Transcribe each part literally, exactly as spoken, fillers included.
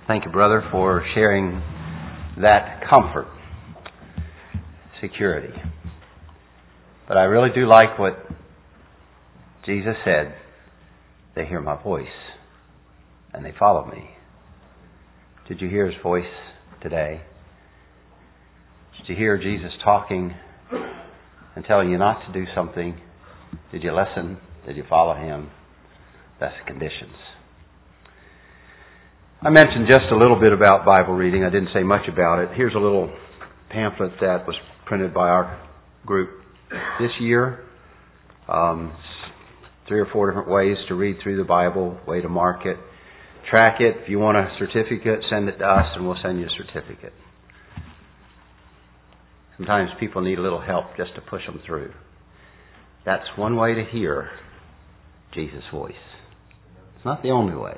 Thank you, brother, for sharing that comfort, security. But I really do like what Jesus said. They hear my voice and they follow me. Did you hear His voice today? Did you hear Jesus talking and telling you not to do something? Did you listen? Did you follow Him? That's the conditions. I mentioned just a little bit about Bible reading. I didn't say much about it. Here's a little pamphlet that was printed by our group this year. Um, three or four different ways to read through the Bible, way to mark it, track it. If you want a certificate, send it to us and we'll send you a certificate. Sometimes people need a little help just to push them through. That's one way to hear Jesus' voice. It's not the only way.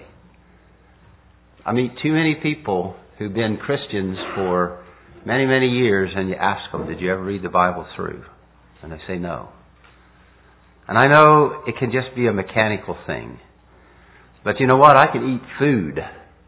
I meet too many people who've been Christians for many, many years, and you ask them, did you ever read the Bible through? And they say no. And I know it can just be a mechanical thing. But you know what? I can eat food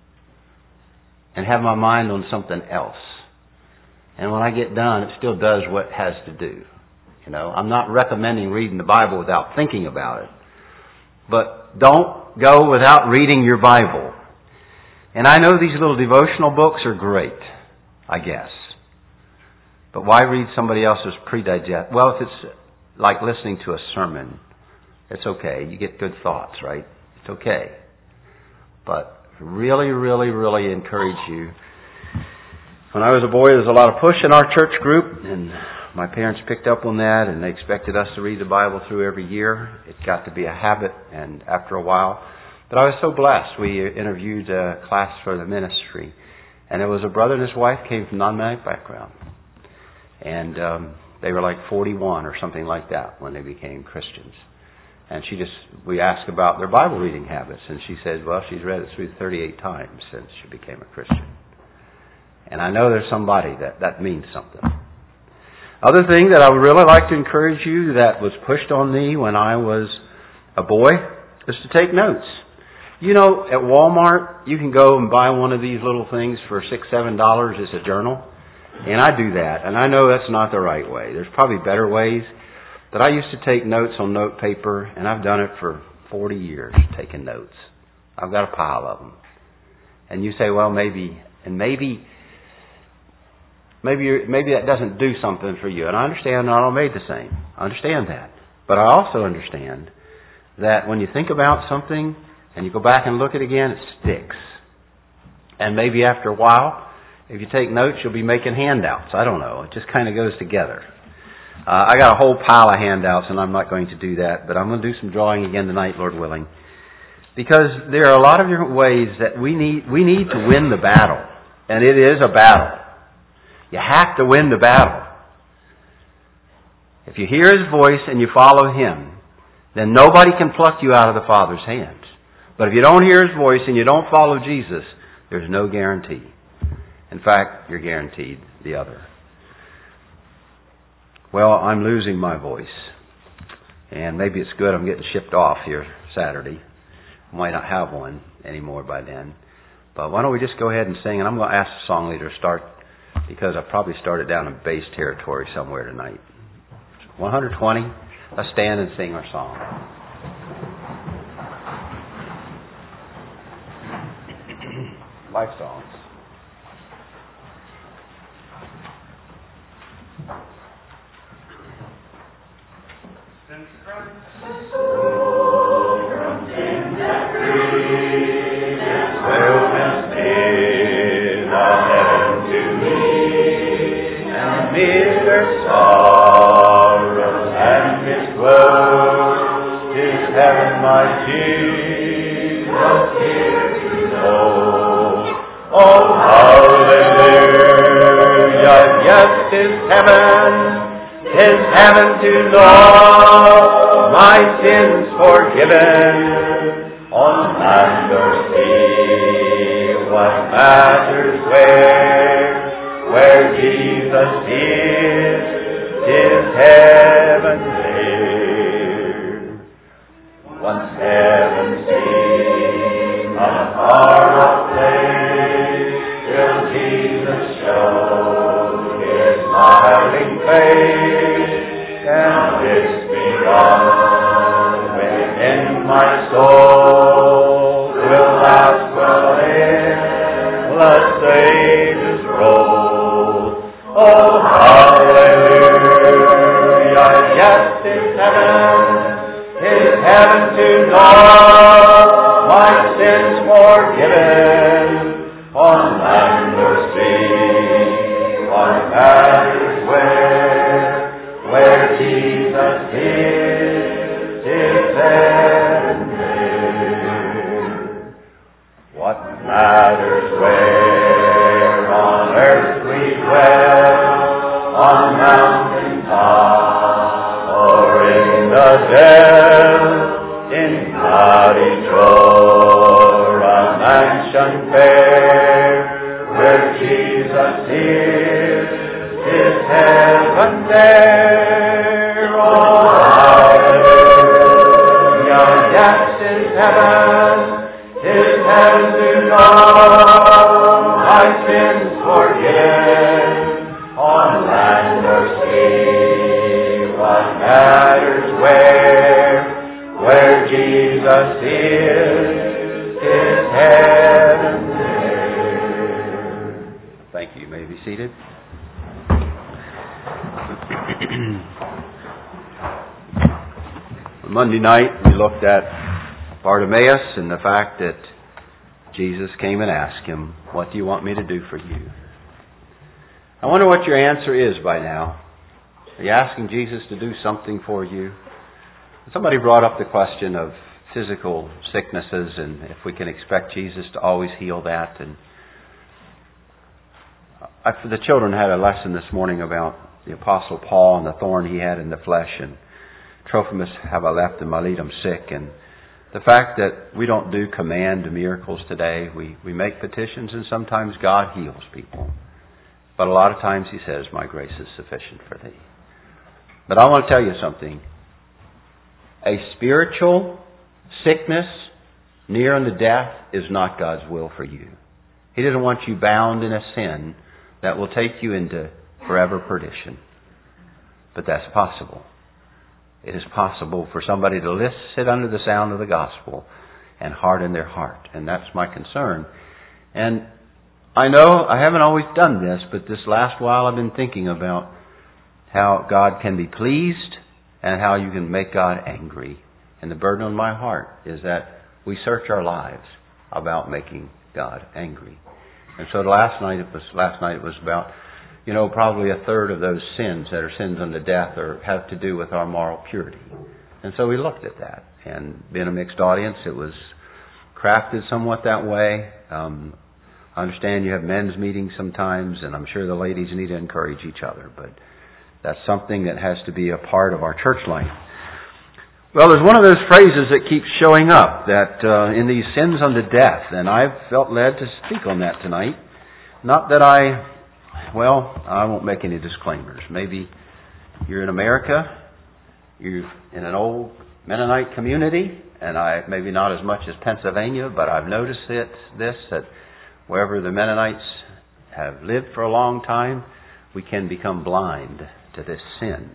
and have my mind on something else. And when I get done, it still does what it has to do. You know, I'm not recommending reading the Bible without thinking about it. But don't go without reading your Bible. And I know these little devotional books are great, I guess. But why read somebody else's pre-digest? Well, if it's like listening to a sermon, it's okay. You get good thoughts, right? It's okay. But really, really, really encourage you. When I was a boy, there was a lot of push in our church group, and my parents picked up on that, and they expected us to read the Bible through every year. It got to be a habit, and after a while... But I was so blessed. We interviewed a class for the ministry. And there was a brother and his wife came from non-Mennonite background. And um, they were like forty-one or something like that when they became Christians. And she just, we asked about their Bible reading habits. And she said, well, she's read it through thirty-eight times since she became a Christian. And I know there's somebody that, that means something. Other thing that I would really like to encourage you that was pushed on me when I was a boy is to take notes. You know, at Walmart, you can go and buy one of these little things for six, seven dollars. It's a journal. And I do that. And I know that's not the right way. There's probably better ways. But I used to take notes on note paper, and I've done it for forty years, taking notes. I've got a pile of them. And you say, well, maybe, and maybe, maybe, you're, maybe that doesn't do something for you. And I understand not all made the same. I understand that. But I also understand that when you think about something, and you go back and look at it again, it sticks. And maybe after a while, if you take notes, you'll be making handouts. I don't know. It just kind of goes together. Uh, I got a whole pile of handouts, and I'm not going to do that. But I'm going to do some drawing again tonight, Lord willing. Because there are a lot of different ways that we need, we need to win the battle. And it is a battle. You have to win the battle. If you hear His voice and you follow Him, then nobody can pluck you out of the Father's hands. But if you don't hear His voice and you don't follow Jesus, there's no guarantee. In fact, you're guaranteed the other. Well, I'm losing my voice. And maybe it's good I'm getting shipped off here Saturday. I might not have one anymore by then. But why don't we just go ahead and sing? And I'm going to ask the song leader to start, because I probably started down in bass territory somewhere tonight. one twenty. Let's stand and sing our song. Life songs. Since Christ is from sin that free, wellness is a heaven to me, and amid their sorrows and its woes, is heaven my Jesus here to know. Oh, hallelujah, yes, 'tis heaven, 'tis heaven to know my sins forgiven. On land or sea, what matters where, where Jesus is, 'tis heaven there. Once heaven seemed a far off place, my soul will last well in. Let sages roll. Oh, hallelujah. Yes, it's heaven. It's heaven to know my sins forgiven. On land or sea, on matters where, where Jesus is, is heaven there. What matters where on earth we dwell, on mountain top or in the dell, in cottage or a mansion fair, where Jesus is, is heaven there. Oh, hallelujah, yes, is heaven, is heaven to know my sins forgiven. On land or sea, what matters where, where Jesus is, is heaven there. Thank you. You may be seated. On Monday night, we looked at Bartimaeus and the fact that Jesus came and asked him, "What do you want me to do for you?" I wonder what your answer is by now. Are you asking Jesus to do something for you? Somebody brought up the question of physical sicknesses and if we can expect Jesus to always heal that. And I, the children had a lesson this morning about the Apostle Paul and the thorn he had in the flesh, and Trophimus have I left and Miletum sick, and the fact that we don't do command miracles today. We, we make petitions and sometimes God heals people. But a lot of times He says, "My grace is sufficient for thee." But I want to tell you something. A spiritual sickness near unto death is not God's will for you. He doesn't want you bound in a sin that will take you into forever perdition. But that's possible. It is possible for somebody to list, sit under the sound of the gospel and harden their heart. And that's my concern. And I know I haven't always done this, but this last while I've been thinking about how God can be pleased and how you can make God angry. And the burden on my heart is that we search our lives about making God angry. And so last night it was last night it was about, you know, probably a third of those sins that are sins unto death or have to do with our moral purity. And so we looked at that. And being a mixed audience, it was crafted somewhat that way. Um, I understand you have men's meetings sometimes, and I'm sure the ladies need to encourage each other, but that's something that has to be a part of our church life. Well, there's one of those phrases that keeps showing up, that uh, in these sins unto death, and I've felt led to speak on that tonight. Not that I, well, I won't make any disclaimers. Maybe you're in America, you're in an old Mennonite community, and I maybe not as much as Pennsylvania, but I've noticed it, this, that wherever the Mennonites have lived for a long time, we can become blind to this sin.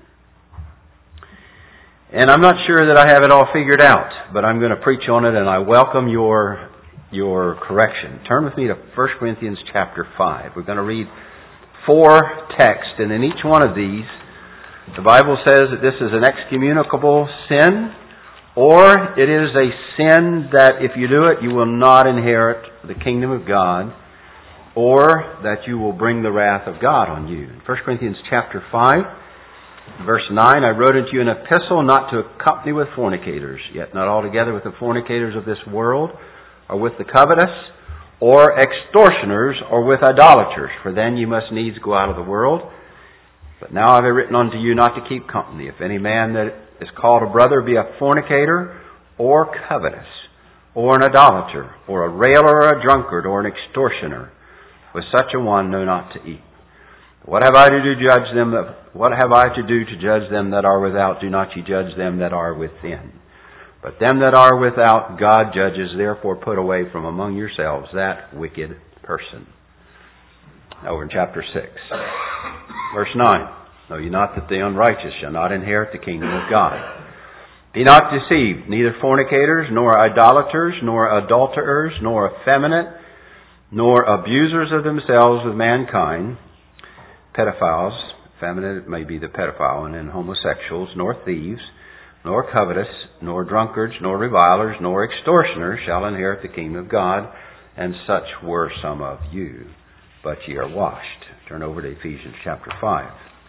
And I'm not sure that I have it all figured out, but I'm going to preach on it, and I welcome your your correction. Turn with me to First Corinthians chapter five. We're going to read four texts, and in each one of these, the Bible says that this is an excommunicable sin, or it is a sin that if you do it, you will not inherit the kingdom of God, or that you will bring the wrath of God on you. First Corinthians chapter five, verse nine, I wrote unto you an epistle not to accompany with fornicators, yet not altogether with the fornicators of this world, or with the covetous, or extortioners, or with idolaters, for then you must needs go out of the world. But now I have written unto you not to keep company. If any man that is called a brother be a fornicator, or covetous, or an idolater, or a railer, or a drunkard, or an extortioner, with such a one know not to eat. What have I to do to judge them? What have I to do to judge them that are without? Do not ye judge them that are within. But them that are without, God judges. Therefore put away from among yourselves that wicked person. Over in chapter six, verse nine. Know ye not that the unrighteous shall not inherit the kingdom of God? Be not deceived, neither fornicators, nor idolaters, nor adulterers, nor effeminate, nor abusers of themselves with mankind, pedophiles, effeminate may be the pedophile, and then homosexuals, nor thieves, nor covetous, nor drunkards, nor revilers, nor extortioners shall inherit the kingdom of God, and such were some of you, but ye are washed. Turn over to Ephesians chapter five.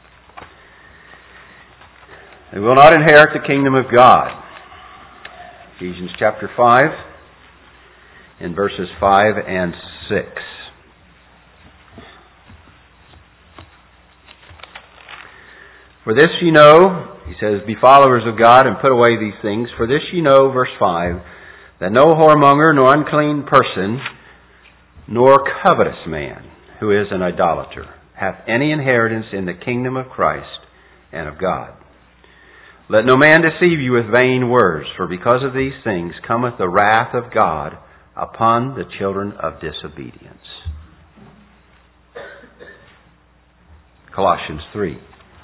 They will not inherit the kingdom of God. Ephesians chapter five, in verses five and six. For this ye know, he says, be followers of God and put away these things. For this ye know, verse five, that no whoremonger, nor unclean person, nor covetous man, who is an idolater, hath any inheritance in the kingdom of Christ and of God. Let no man deceive you with vain words, for because of these things cometh the wrath of God upon the children of disobedience. Colossians three.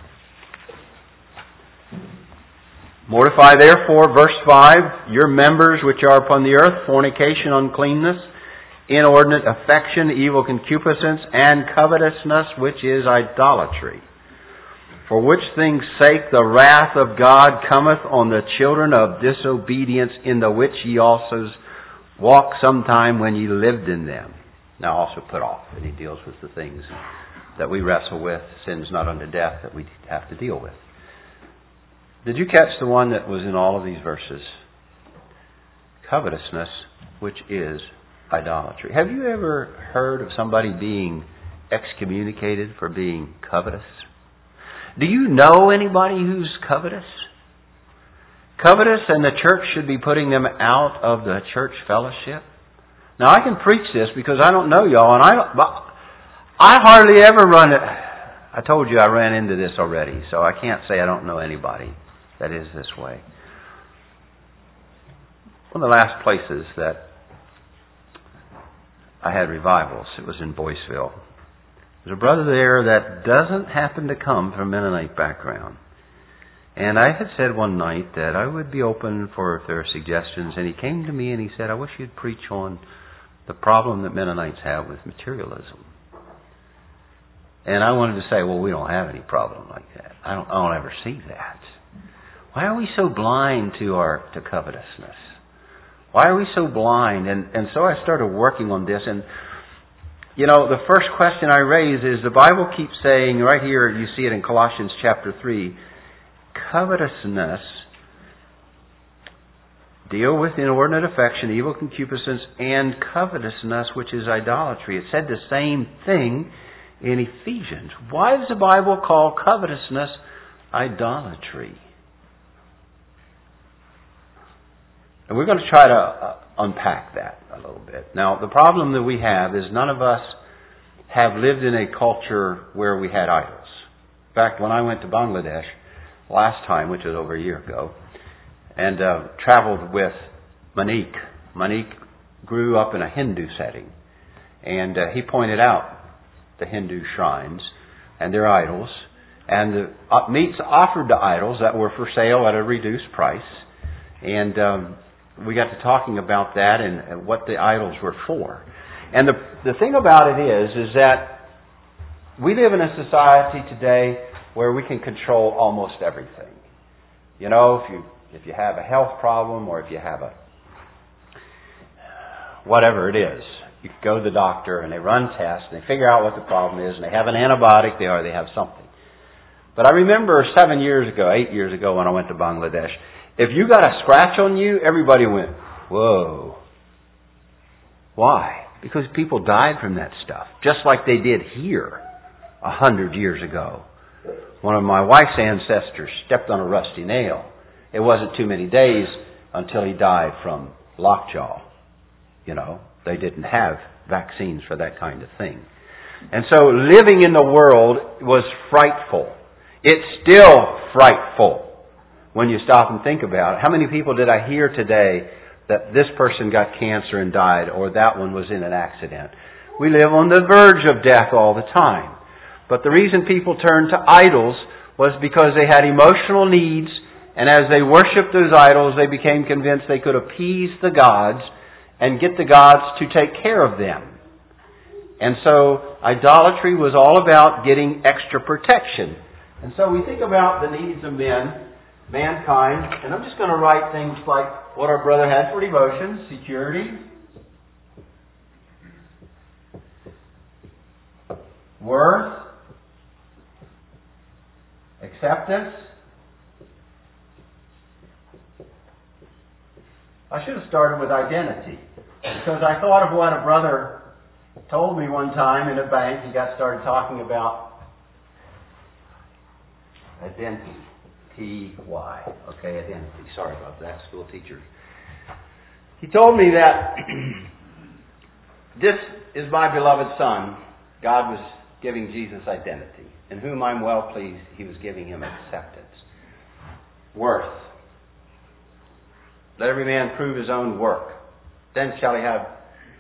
Mortify therefore, verse five, your members which are upon the earth, fornication, uncleanness, inordinate affection, evil concupiscence, and covetousness, which is idolatry. For which things' sake the wrath of God cometh on the children of disobedience, in the which ye also walked sometime when ye lived in them. Now also put off. And he deals with the things that we wrestle with, sins not unto death, that we have to deal with. Did you catch the one that was in all of these verses? Covetousness, which is idolatry. Have you ever heard of somebody being excommunicated for being covetous? Do you know anybody who's covetous? Covetous, and the church should be putting them out of the church fellowship. Now I can preach this because I don't know y'all, and I I hardly ever run it. I told you I ran into this already, so I can't say I don't know anybody that is this way. One of the last places that I had revivals, it was in Boyceville. There's a brother there that doesn't happen to come from a Mennonite background. And I had said one night that I would be open for if there are suggestions. And he came to me and he said, I wish you'd preach on the problem that Mennonites have with materialism. And I wanted to say, well, we don't have any problem like that. I don't, I don't ever see that. Why are we so blind to our to covetousness? Why are we so blind? And, and so I started working on this. And you know, the first question I raise is, the Bible keeps saying, right here, you see it in Colossians chapter three, covetousness, deal with inordinate affection, evil concupiscence, and covetousness, which is idolatry. It said the same thing in Ephesians. Why does the Bible call covetousness idolatry? And we're going to try to uh, unpack that a little bit. Now, the problem that we have is none of us have lived in a culture where we had idols. In fact, when I went to Bangladesh last time, which was over a year ago, and uh, traveled with Manik. Manik grew up in a Hindu setting. And uh, he pointed out the Hindu shrines and their idols, and the uh, meats offered to idols that were for sale at a reduced price. And um, we got to talking about that and, and what the idols were for. And the the thing about it is, is that we live in a society today where we can control almost everything. You know, if you if you have a health problem or if you have a whatever it is, you go to the doctor and they run tests and they figure out what the problem is and they have an antibiotic there or they have something. But I remember seven years ago, eight years ago when I went to Bangladesh, if you got a scratch on you, everybody went, whoa. Why? Because people died from that stuff, just like they did here a hundred years ago. One of my wife's ancestors stepped on a rusty nail. It wasn't too many days until he died from lockjaw. You know, they didn't have vaccines for that kind of thing. And so living in the world was frightful. It's still frightful when you stop and think about it. How many people did I hear today that this person got cancer and died, or that one was in an accident? We live on the verge of death all the time. But the reason people turned to idols was because they had emotional needs And as they worshipped those idols, they became convinced they could appease the gods and get the gods to take care of them. And so idolatry was all about getting extra protection. And so we think about the needs of men, mankind, and I'm just going to write things like what our brother had for devotion: security, worth, acceptance. I should have started with identity, because I thought of what a brother told me one time in a bank. He got started talking about identity. T Y. Okay, identity. Sorry about that, school teacher. He told me that this is my beloved Son. God was giving Jesus identity. In whom I'm well pleased, He was giving Him acceptance. Worth. Let every man prove his own work. Then shall he have,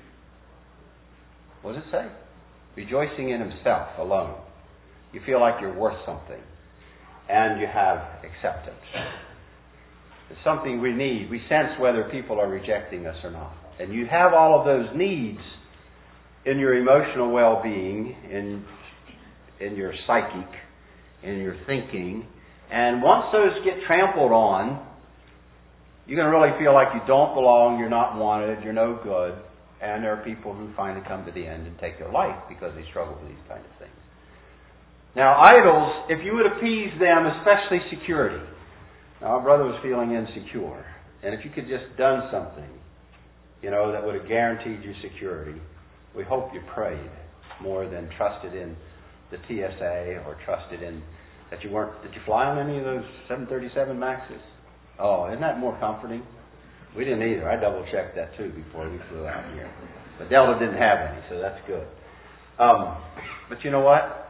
what does it say? Rejoicing in himself alone. You feel like you're worth something. And you have acceptance. It's something we need. We sense whether people are rejecting us or not. And you have all of those needs in your emotional well-being, in, in your psychic, in your thinking. And once those get trampled on, you're going to really feel like you don't belong, you're not wanted, you're no good. And there are people who finally come to the end and take their life because they struggle with these kind of things. Now, idols, if you would appease them, especially security. Now, our brother was feeling insecure. And if you could just done something, you know, that would have guaranteed you security, we hope you prayed more than trusted in the T S A or trusted in that you weren't, did you fly on any of those seven thirty-seven Maxes? Oh, isn't that more comforting? We didn't either. I double-checked that too before we flew out here. But Delta didn't have any, so that's good. Um, but you know what?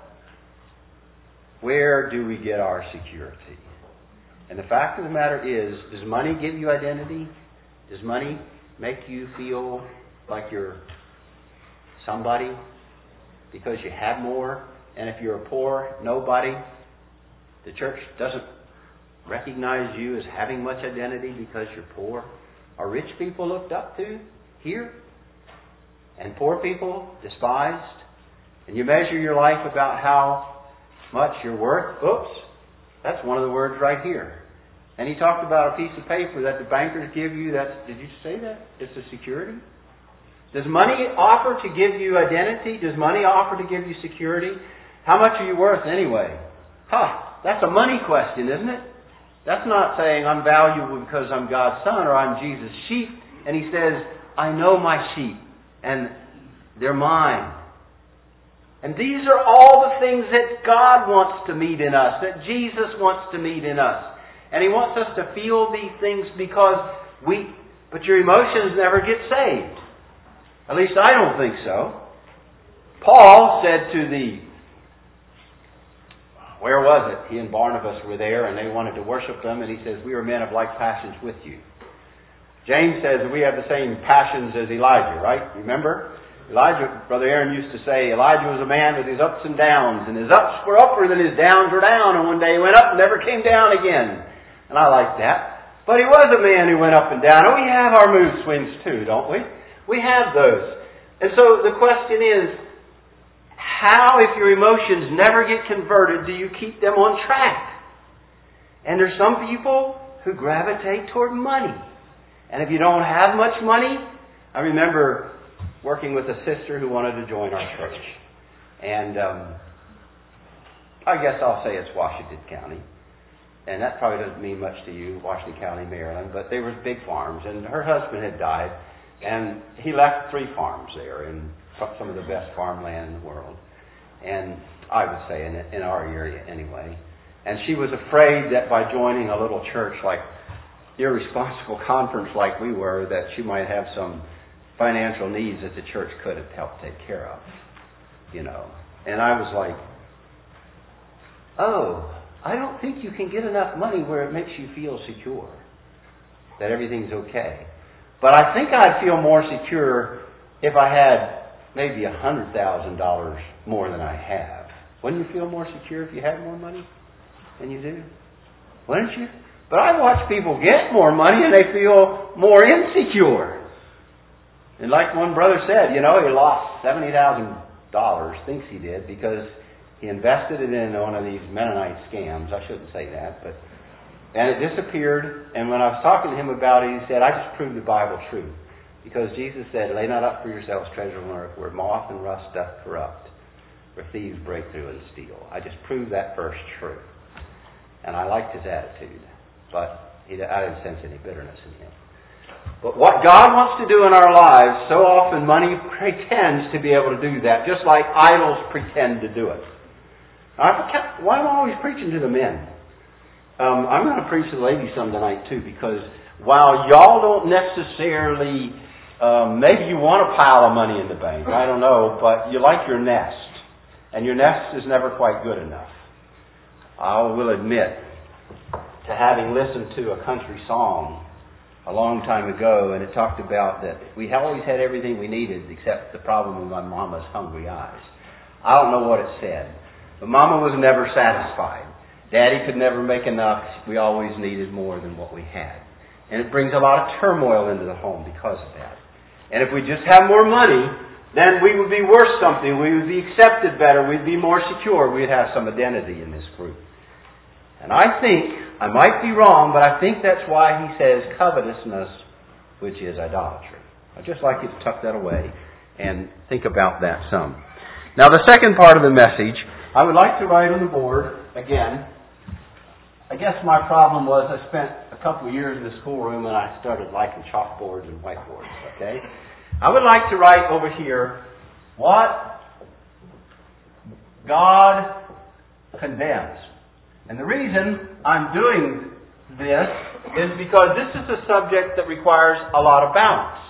Where do we get our security? And the fact of the matter is, does money give you identity? Does money make you feel like you're somebody because you have more? And if you're a poor nobody, the church doesn't recognize you as having much identity because you're poor? Are rich people looked up to here? And poor people despised? And you measure your life about how much you're worth? Oops, that's one of the words right here. And he talked about a piece of paper that the bankers give you. That's, did you say that? It's a security? Does money offer to give you identity? Does money offer to give you security? How much are you worth anyway? Huh, that's a money question, isn't it? That's not saying I'm valuable because I'm God's son or I'm Jesus' sheep. And he says, I know my sheep and they're mine. And these are all the things that God wants to meet in us, that Jesus wants to meet in us. And He wants us to feel these things because we, but your emotions never get saved. At least I don't think so. Paul said to the, where was it? He and Barnabas were there and they wanted to worship them, and he says, we are men of like passions with you. James says that we have the same passions as Elijah, right? Remember? Elijah, Brother Aaron used to say, Elijah was a man with his ups and downs, and his ups were upward and his downs were down, and one day he went up and never came down again. And I like that. But he was a man who went up and down, and we have our mood swings too, don't we? We have those. And so the question is, how, if your emotions never get converted, do you keep them on track? And there's some people who gravitate toward money. And if you don't have much money, I remember working with a sister who wanted to join our church. And um, I guess I'll say it's Washington County. And that probably doesn't mean much to you, Washington County, Maryland. But they were big farms. And her husband had died. And he left three farms there in some of the best farmland in the world. And I would say in, in our area anyway. And she was afraid that by joining a little church like irresponsible conference like we were, that she might have some financial needs that the church could have helped take care of. You know. And I was like, oh, I don't think you can get enough money where it makes you feel secure. That everything's okay. But I think I'd feel more secure if I had maybe one hundred thousand dollars more than I have. Wouldn't you feel more secure if you had more money than you do? Wouldn't you? But I watch people get more money and they feel more insecure. And like one brother said, you know, he lost seventy thousand dollars, thinks he did, because he invested it in one of these Mennonite scams. I shouldn't say that, but and it disappeared. And when I was talking to him about it, he said, I just proved the Bible true. Because Jesus said, lay not up for yourselves treasure on earth, where moth and rust doth corrupt, where thieves break through and steal. I just proved that verse true. And I liked his attitude. But he, I didn't sense any bitterness in him. But what God wants to do in our lives, so often money pretends to be able to do that, just like idols pretend to do it. I, why am I always preaching to the men? Um, I'm going to preach to the ladies some tonight too, because while y'all don't necessarily, um, maybe you want a pile of money in the bank, I don't know, but you like your nest. And your nest is never quite good enough. I will admit to having listened to a country song a long time ago, and it talked about that we always had everything we needed except the problem with my mama's hungry eyes. I don't know what it said, but Mama was never satisfied. Daddy could never make enough. We always needed more than what we had. And it brings a lot of turmoil into the home because of that. And if we just have more money, then we would be worth something. We would be accepted better. We'd be more secure. We'd have some identity in this group. And I think, I might be wrong, but I think that's why he says covetousness, which is idolatry. I'd just like you to tuck that away and think about that some. Now the second part of the message, I would like to write on the board, again, I guess my problem was I spent a couple of years in the schoolroom and I started liking chalkboards and whiteboards, okay? I would like to write over here, what God condemns. And the reason I'm doing this is because this is a subject that requires a lot of balance.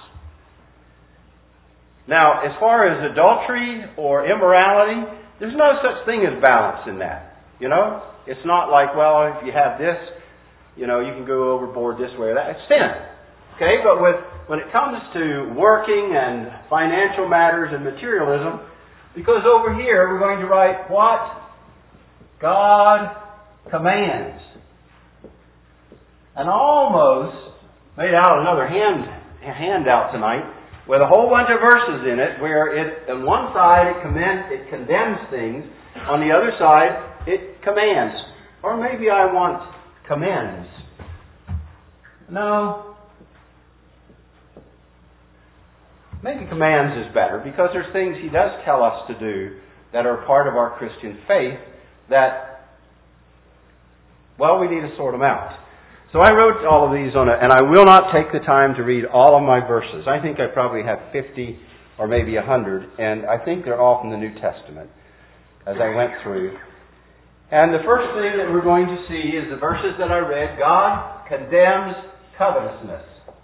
Now, as far as adultery or immorality, there's no such thing as balance in that. You know? It's not like, well, if you have this, you know, you can go overboard this way or that. It's sin. Okay? But with when it comes to working and financial matters and materialism, because over here we're going to write what God commands. And almost made out another hand handout tonight with a whole bunch of verses in it where it on one side it commend, it condemns things, on the other side it commands. Or maybe I want commends. No. Maybe commands is better because there's things He does tell us to do that are part of our Christian faith that, well, we need to sort them out. So I wrote all of these on a, and I will not take the time to read all of my verses. I think I probably have fifty or maybe a hundred, and I think they're all from the New Testament as I went through. And the first thing that we're going to see is the verses that I read. God condemns covetousness.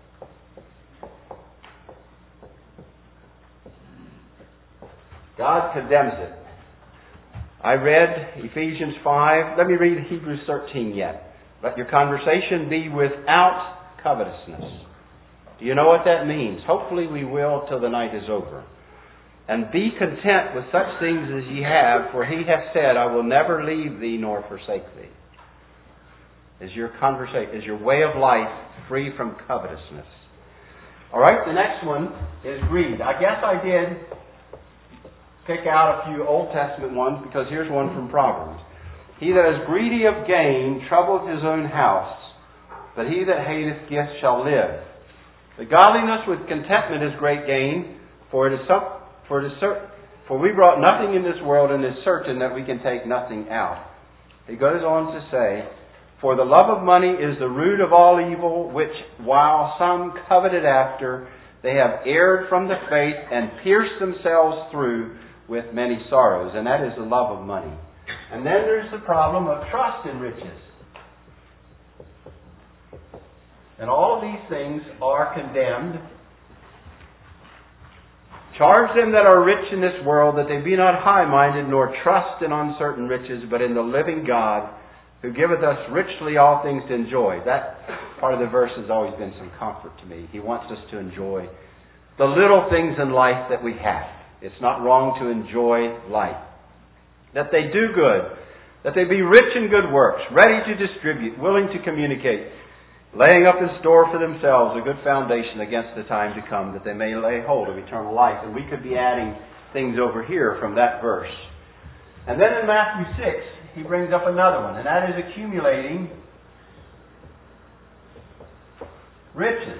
God condemns it. I read Ephesians five. Let me read Hebrews thirteen yet. Let your conversation be without covetousness. Do you know what that means? Hopefully we will till the night is over. And be content with such things as ye have, for He hath said, I will never leave thee nor forsake thee. Is your conversation, is your way of life free from covetousness? All right, the next one is greed. I guess I did pick out a few Old Testament ones because here's one from Proverbs. He that is greedy of gain troubleth his own house, but he that hateth gifts shall live. The godliness with contentment is great gain, for it is some, for it is certain, for we brought nothing in this world, and it is certain that we can take nothing out. He goes on to say, for the love of money is the root of all evil, which while some coveted after, they have erred from the faith and pierced themselves through with many sorrows. And that is the love of money. And then there's the problem of trust in riches. And all of these things are condemned. Charge them that are rich in this world that they be not high-minded, nor trust in uncertain riches, but in the living God, who giveth us richly all things to enjoy. That part of the verse has always been some comfort to me. He wants us to enjoy the little things in life that we have. It's not wrong to enjoy life. That they do good, that they be rich in good works, ready to distribute, willing to communicate, laying up in store for themselves a good foundation against the time to come, that they may lay hold of eternal life. And we could be adding things over here from that verse. And then in Matthew six, he brings up another one, and that is accumulating riches.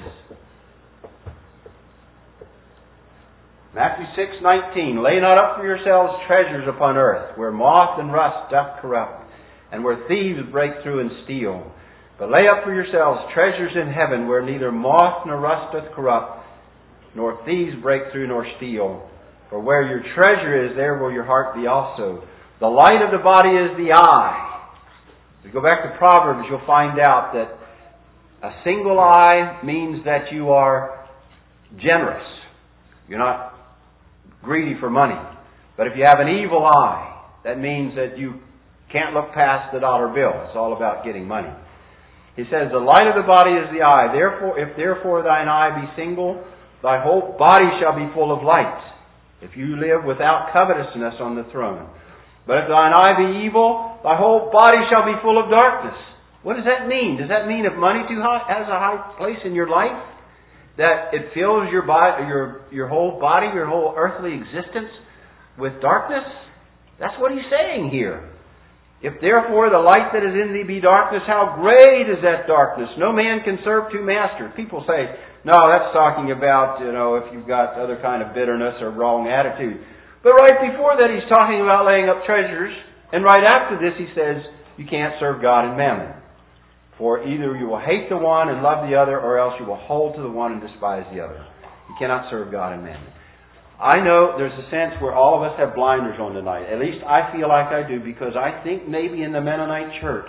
Matthew six nineteen, lay not up for yourselves treasures upon earth, where moth and rust doth corrupt, and where thieves break through and steal. But lay up for yourselves treasures in heaven, where neither moth nor rust doth corrupt, nor thieves break through nor steal. For where your treasure is, there will your heart be also. The light of the body is the eye. If you go back to Proverbs, you'll find out that a single eye means that you are generous. You're not greedy for money. But if you have an evil eye, that means that you can't look past the dollar bill. It's all about getting money. He says, the light of the body is the eye. Therefore, if therefore thine eye be single, thy whole body shall be full of light. If you live without covetousness on the throne. But if thine eye be evil, thy whole body shall be full of darkness. What does that mean? Does that mean if money too high, has a high place in your life, that it fills your body, your your whole body, your whole earthly existence with darkness? That's what he's saying here. If therefore the light that is in thee be darkness, how great is that darkness? No man can serve two masters. People say, no, that's talking about, you know, if you've got other kind of bitterness or wrong attitude. But right before that, he's talking about laying up treasures. And right after this, he says, you can't serve God and mammon. For either you will hate the one and love the other, or else you will hold to the one and despise the other. You cannot serve God and mammon. I know there's a sense where all of us have blinders on tonight. At least I feel like I do, because I think maybe in the Mennonite church,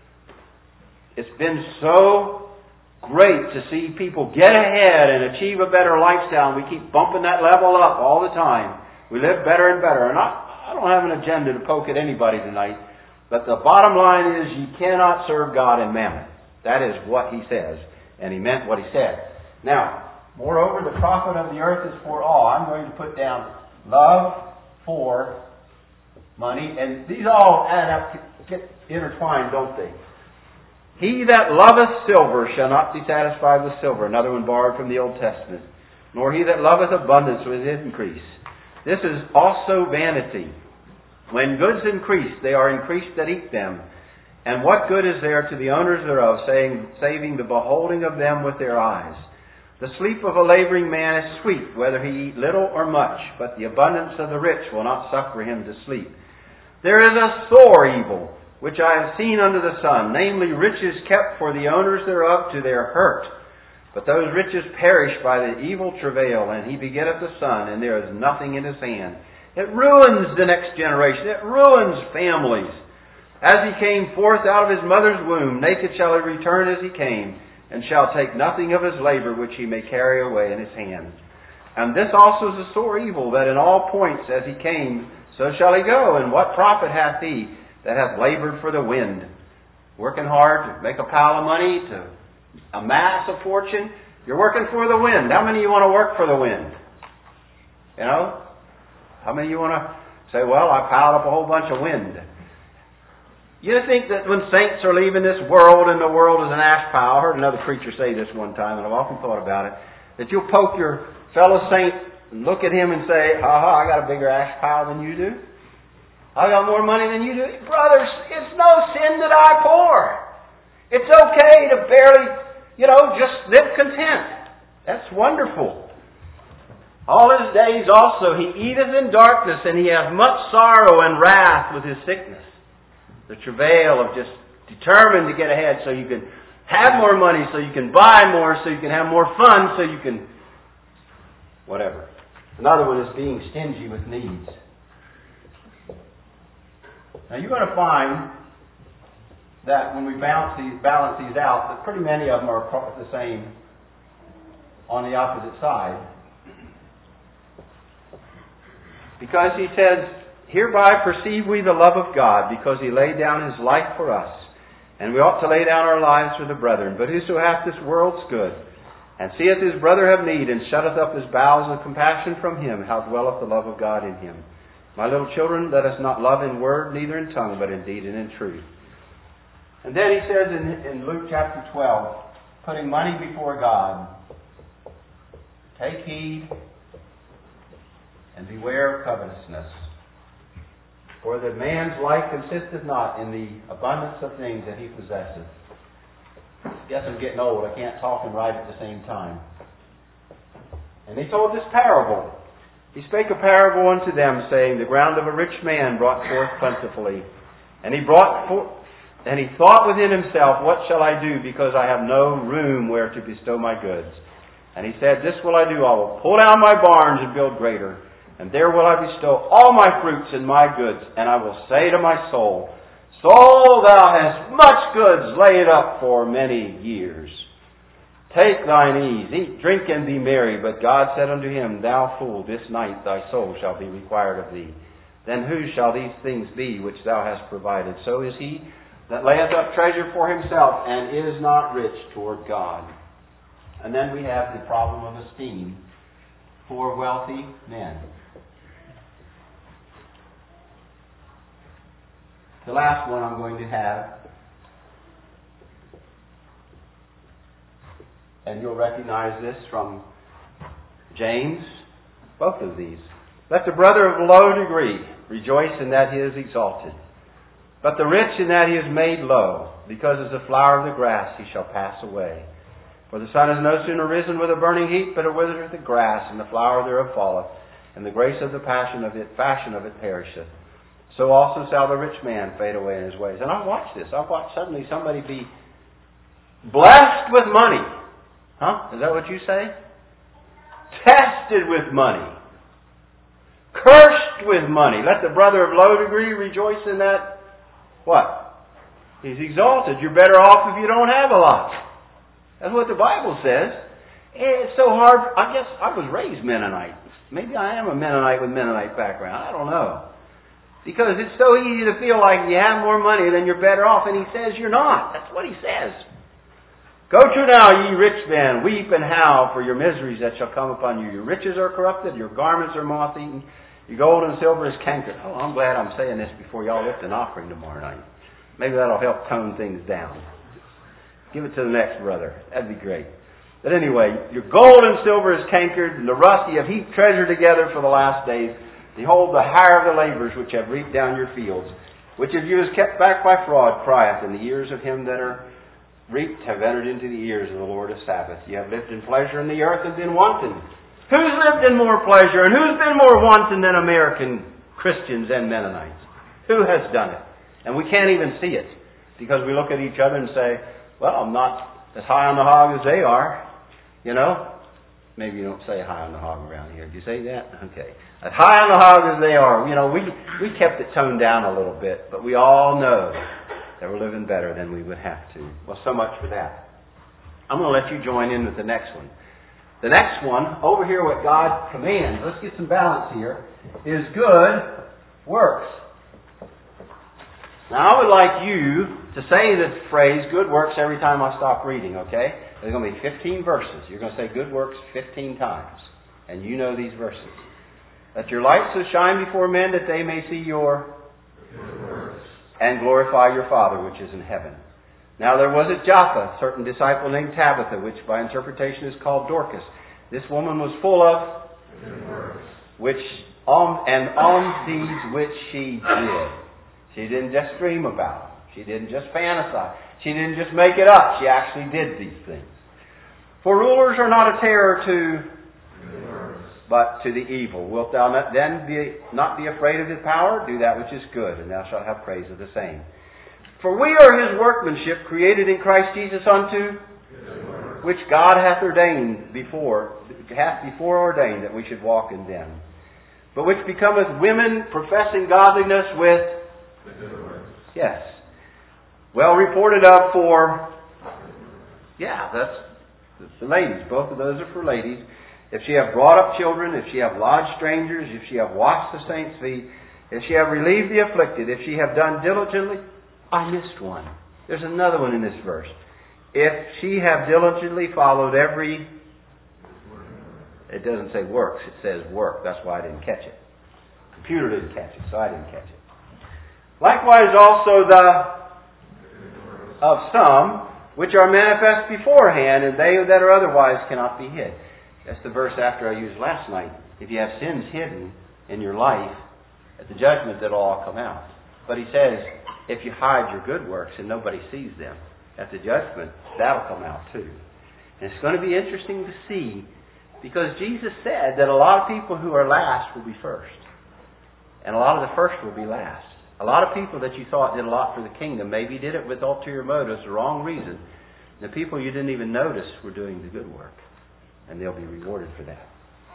it's been so great to see people get ahead and achieve a better lifestyle. And we keep bumping that level up all the time. We live better and better. And I, I don't have an agenda to poke at anybody tonight. But the bottom line is you cannot serve God and mammon. That is what he says. And he meant what he said. Now, moreover, the profit of the earth is for all. I'm going to put down love for money. And these all add up, get intertwined, don't they? He that loveth silver shall not be satisfied with silver. Another one borrowed from the Old Testament. Nor he that loveth abundance with increase. This is also vanity. When goods increase, they are increased that eat them. And what good is there to the owners thereof, saying, saving the beholding of them with their eyes? The sleep of a laboring man is sweet, whether he eat little or much, but the abundance of the rich will not suffer him to sleep. There is a sore evil, which I have seen under the sun, namely riches kept for the owners thereof to their hurt. But those riches perish by the evil travail, and he begetteth a son, and there is nothing in his hand. It ruins the next generation. It ruins families. As he came forth out of his mother's womb, naked shall he return as he came, and shall take nothing of his labor which he may carry away in his hand. And this also is a sore evil, that in all points as he came, so shall he go. And what profit hath he that hath labored for the wind? Working hard to make a pile of money, to amass a fortune. You're working for the wind. How many of you want to work for the wind? You know? How many of you want to say, well, I piled up a whole bunch of wind? You think that when saints are leaving this world and the world is an ash pile, I heard another preacher say this one time, and I've often thought about it, that you'll poke your fellow saint and look at him and say, ha-ha, I got a bigger ash pile than you do. I got more money than you do. Brothers, it's no sin that I pour. It's okay to barely, you know, just live content. That's wonderful. All his days also he eateth in darkness, and he hath much sorrow and wrath with his sickness. The travail of just determined to get ahead so you can have more money, so you can buy more, so you can have more fun, so you can whatever. Another one is being stingy with needs. Now you're going to find that when we balance these, balance these out, that pretty many of them are the same on the opposite side. Because he says, hereby perceive we the love of God, because he laid down his life for us. And we ought to lay down our lives for the brethren. But whoso hath this world's good, and seeth his brother have need, and shutteth up his bowels of compassion from him, how dwelleth the love of God in him? My little children, let us not love in word, neither in tongue, but in deed and in truth. And then he says in, in Luke chapter twelve, putting money before God, take heed and beware of covetousness. For the man's life consisteth not in the abundance of things that he possesseth. I guess I'm getting old. I can't talk and write at the same time. And he told this parable. He spake a parable unto them, saying, the ground of a rich man brought forth plentifully. And he brought forth, and he thought within himself, what shall I do, because I have no room where to bestow my goods? And he said, this will I do, I will pull down my barns and build greater, and there will I bestow all my fruits and my goods, and I will say to my soul, soul, thou hast much goods laid up for many years. Take thine ease, eat, drink, and be merry. But God said unto him, thou fool, this night thy soul shall be required of thee. Then whose shall these things be which thou hast provided? So is he that layeth up treasure for himself, and is not rich toward God. And then we have the problem of esteem for wealthy men. The last one I'm going to have, and you'll recognize this from James, both of these. Let the brother of low degree rejoice in that he is exalted, but the rich in that he is made low, because as the flower of the grass he shall pass away. For the sun is no sooner risen with a burning heat, but it withereth the grass, and the flower thereof falleth, and the grace of the passion of it, fashion of it perisheth. So also shall the rich man fade away in his ways. And I've watched this. I've watched suddenly somebody be blessed with money. Huh? Is that what you say? Tested with money. Cursed with money. Let the brother of low degree rejoice in that. What? He's exalted. You're better off if you don't have a lot. That's what the Bible says. It's so hard. I guess I was raised Mennonite. Maybe I am a Mennonite with Mennonite background. I don't know. Because it's so easy to feel like you have more money than you're better off. And he says you're not. That's what he says. Go to now, ye rich men, weep and howl for your miseries that shall come upon you. Your riches are corrupted, your garments are moth-eaten, your gold and silver is cankered. Oh, I'm glad I'm saying this before y'all lift an offering tomorrow night. Maybe that'll help tone things down. Give it to the next brother. That'd be great. But anyway, your gold and silver is cankered, and the rust ye have heaped treasure together for the last days. Behold, the hire of the laborers which have reaped down your fields, which of you is kept back by fraud, crieth, and the ears of him that are reaped have entered into the ears of the Lord of Sabbath. You have lived in pleasure in the earth and been wanton. Who's lived in more pleasure and who's been more wanton than American Christians and Mennonites? Who has done it? And we can't even see it because we look at each other and say, well, I'm not as high on the hog as they are. You know? Maybe you don't say high on the hog around here. Do you say that? Okay. As high on the hog as they are. You know, we we kept it toned down a little bit, but we all know that we're living better than we would have to. Well, so much for that. I'm going to let you join in with the next one. The next one, over here what God commands, let's get some balance here, is good works. Now, I would like you to say the phrase good works every time I stop reading, okay? There's going to be fifteen verses. You're going to say good works fifteen times. And you know these verses. Let your light so shine before men that they may see your good works and glorify your Father which is in heaven. Now there was at Joppa a certain disciple named Tabitha, which by interpretation is called Dorcas. This woman was full of good works, which on and on these which she did. She didn't just dream about them. She didn't just fantasize. She didn't just make it up. She actually did these things. For rulers are not a terror to good works, but to the evil. Wilt thou not then be not be afraid of his power? Do that which is good, and thou shalt have praise of the same. For we are his workmanship, created in Christ Jesus unto which God hath ordained before, hath before ordained that we should walk in them. But which becometh women professing godliness with the good works. Yes. Well reported of for, yeah, that's the ladies. Both of those are for ladies. If she have brought up children, if she have lodged strangers, if she have washed the saints' feet, if she have relieved the afflicted, if she have done diligently, I missed one. There's another one in this verse. If she have diligently followed every, it doesn't say works, it says work. That's why I didn't catch it. I'm computer didn't catch it, so I didn't catch it. Likewise also the of some which are manifest beforehand, and they that are otherwise cannot be hid. That's the verse after I used last night. If you have sins hidden in your life, at the judgment they'll all come out. But he says, if you hide your good works and nobody sees them, at the judgment, that'll come out too. And it's going to be interesting to see, because Jesus said that a lot of people who are last will be first. And a lot of the first will be last. A lot of people that you thought did a lot for the kingdom maybe did it with ulterior motives, the wrong reason. The people you didn't even notice were doing the good work. And they'll be rewarded for that.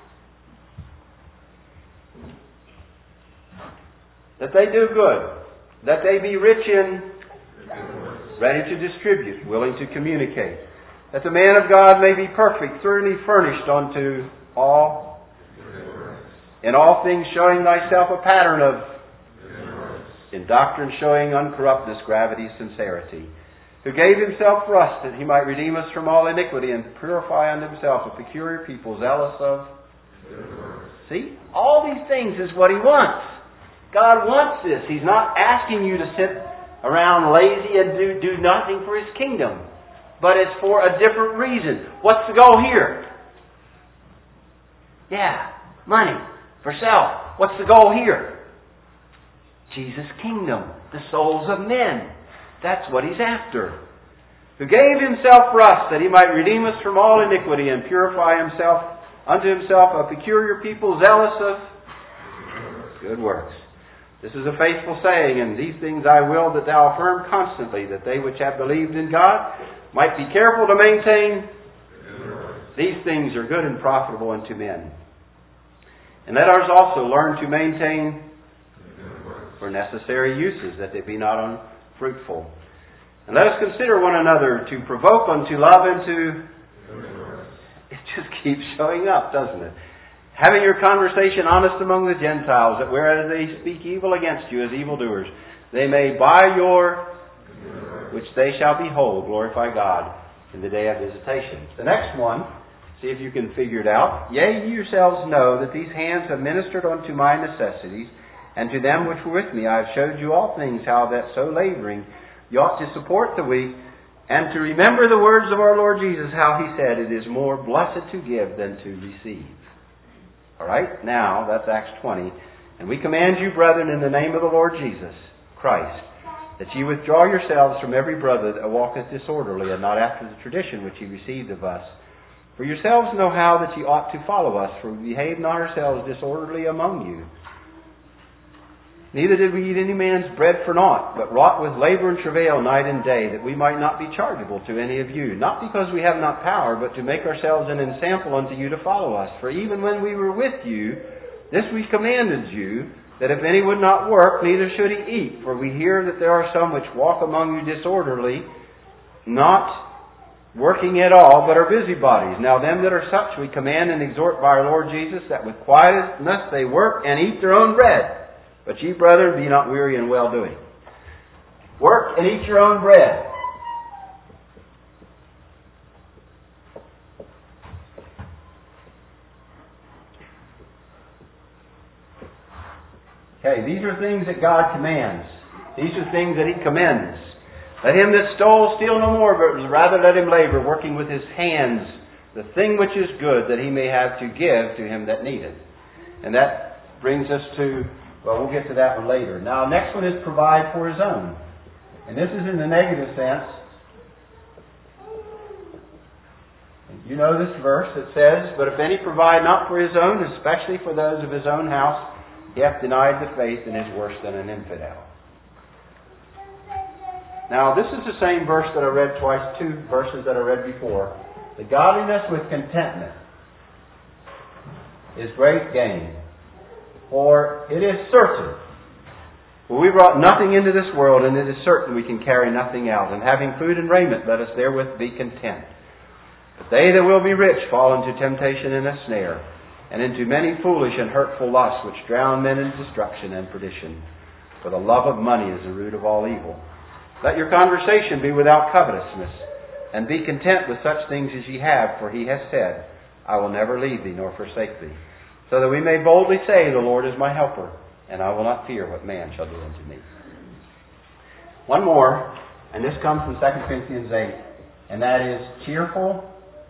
That they do good. That they be rich in, ready to distribute, willing to communicate. That the man of God may be perfect, thoroughly furnished unto all, in all things showing thyself a pattern of, in doctrine showing uncorruptness, gravity, sincerity, who gave himself for us that he might redeem us from all iniquity and purify unto himself a peculiar people, zealous of. See? All these things is what he wants. God wants this. He's not asking you to sit around lazy and do, do nothing for his kingdom. But it's for a different reason. What's the goal here? Yeah, money, for self. What's the goal here? Jesus' kingdom, the souls of men. That's what he's after. Who gave himself for us that he might redeem us from all iniquity and purify himself unto himself a peculiar people, zealous of good works. This is a faithful saying, and these things I will that thou affirm constantly, that they which have believed in God might be careful to maintain. These things are good and profitable unto men. And let us also learn to maintain for necessary uses, that they be not unfruitful. And let us consider one another to provoke unto love and to... It just keeps showing up, doesn't it? Having your conversation honest among the Gentiles, that whereas they speak evil against you as evildoers, they may by your, which they shall behold, glorify God in the day of visitation. The next one, see if you can figure it out. Yea, ye yourselves know that these hands have ministered unto my necessities, and to them which were with me I have showed you all things, how that so laboring you ought to support the weak, and to remember the words of our Lord Jesus, how he said, it is more blessed to give than to receive. Alright, now that's Acts twenty. And we command you, brethren, in the name of the Lord Jesus Christ, that ye withdraw yourselves from every brother that walketh disorderly, and not after the tradition which ye received of us. For yourselves know how that ye ought to follow us, for we behave not ourselves disorderly among you. Neither did we eat any man's bread for naught, but wrought with labor and travail night and day, that we might not be chargeable to any of you. Not because we have not power, but to make ourselves an ensample unto you to follow us. For even when we were with you, this we commanded you, that if any would not work, neither should he eat. For we hear that there are some which walk among you disorderly, not working at all, but are busybodies. Now them that are such we command and exhort by our Lord Jesus, that with quietness they work and eat their own bread. But ye, brethren, be not weary in well-doing. Work and eat your own bread. Okay, these are things that God commands. These are things that he commends. Let him that stole steal no more, but rather let him labor, working with his hands the thing which is good, that he may have to give to him that needeth. And that brings us to... Well, we'll get to that one later. Now, next one is provide for his own. And this is in the negative sense. You know this verse that says, but if any provide not for his own, especially for those of his own house, he hath denied the faith and is worse than an infidel. Now, this is the same verse that I read twice, two verses that I read before. The godliness with contentment is great gain. For it is certain, for we brought nothing into this world, and it is certain we can carry nothing out. And having food and raiment, let us therewith be content. But they that will be rich fall into temptation and a snare, and into many foolish and hurtful lusts, which drown men in destruction and perdition. For the love of money is the root of all evil. Let your conversation be without covetousness, and be content with such things as ye have, for he has said, I will never leave thee nor forsake thee. So that we may boldly say, the Lord is my helper. and I will not fear what man shall do unto me. One more, and this comes from Second Corinthians eight, and that is cheerful